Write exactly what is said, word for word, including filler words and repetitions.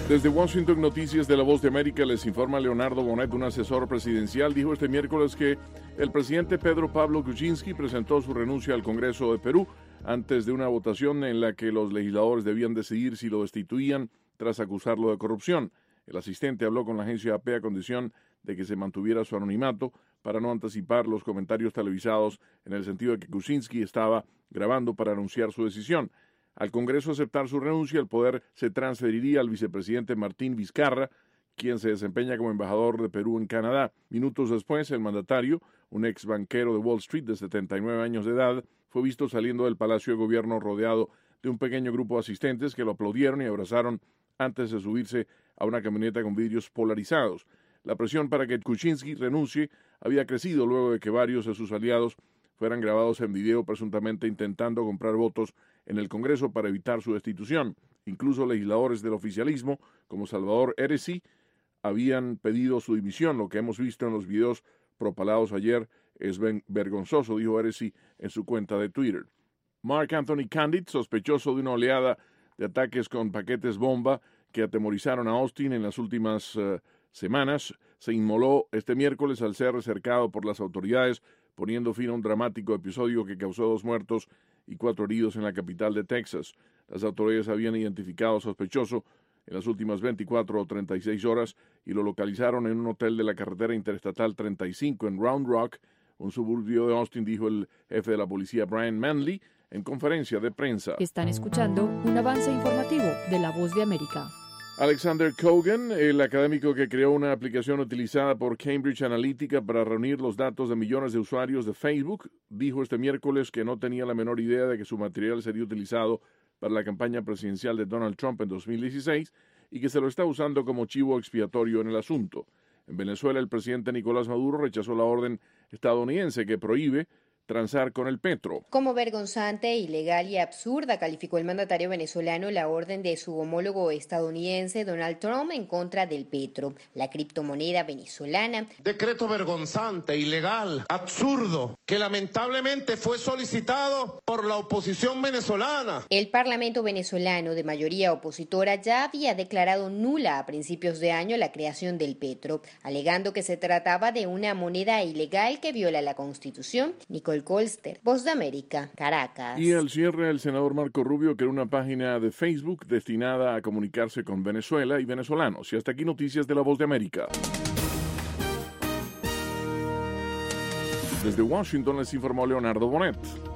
Desde Washington, Noticias de La Voz de América, les informa Leonardo Bonet. Un asesor presidencial dijo este miércoles que el presidente Pedro Pablo Kuczynski presentó su renuncia al Congreso de Perú antes de una votación en la que los legisladores debían decidir si lo destituían tras acusarlo de corrupción. El asistente habló con la agencia A P a condición de que se mantuviera su anonimato para no anticipar los comentarios televisados en el sentido de que Kuczynski estaba grabando para anunciar su decisión. Al Congreso aceptar su renuncia, el poder se transferiría al vicepresidente Martín Vizcarra, quien se desempeña como embajador de Perú en Canadá. Minutos después, el mandatario, un ex banquero de Wall Street de setenta y nueve años de edad, fue visto saliendo del Palacio de Gobierno rodeado de un pequeño grupo de asistentes que lo aplaudieron y abrazaron antes de subirse a una camioneta con vidrios polarizados. La presión para que Kuczynski renuncie había crecido luego de que varios de sus aliados fueran grabados en video presuntamente intentando comprar votos en el Congreso para evitar su destitución. Incluso legisladores del oficialismo, como Salvador Eresi, habían pedido su dimisión. Lo que hemos visto en los videos propalados ayer es vergonzoso, dijo Eresi en su cuenta de Twitter. Mark Anthony Candid, sospechoso de una oleada de ataques con paquetes bomba que atemorizaron a Austin en las últimas uh, semanas, se inmoló este miércoles al ser cercado por las autoridades, poniendo fin a un dramático episodio que causó dos muertos y cuatro heridos en la capital de Texas. Las autoridades habían identificado al sospechoso en las últimas veinticuatro o treinta y seis horas y lo localizaron en un hotel de la carretera interestatal treinta y cinco en Round Rock, un suburbio de Austin, dijo el jefe de la policía Brian Manley en conferencia de prensa. Están escuchando un avance informativo de La Voz de América. Alexander Kogan, el académico que creó una aplicación utilizada por Cambridge Analytica para reunir los datos de millones de usuarios de Facebook, dijo este miércoles que no tenía la menor idea de que su material sería utilizado para la campaña presidencial de Donald Trump en dos mil dieciséis y que se lo está usando como chivo expiatorio en el asunto. En Venezuela, el presidente Nicolás Maduro rechazó la orden estadounidense que prohíbe transar con el petro. Como vergonzante, ilegal y absurda calificó el mandatario venezolano la orden de su homólogo estadounidense Donald Trump en contra del petro, la criptomoneda venezolana. Decreto vergonzante, ilegal, absurdo, que lamentablemente fue solicitado por la oposición venezolana. El Parlamento venezolano, de mayoría opositora, ya había declarado nula a principios de año la creación del petro, alegando que se trataba de una moneda ilegal que viola la Constitución. Nicole Colster, Voz de América, Caracas. Y al cierre, el senador Marco Rubio creó una página de Facebook destinada a comunicarse con Venezuela y venezolanos. Y hasta aquí noticias de La Voz de América. Desde Washington les informó Leonardo Bonet.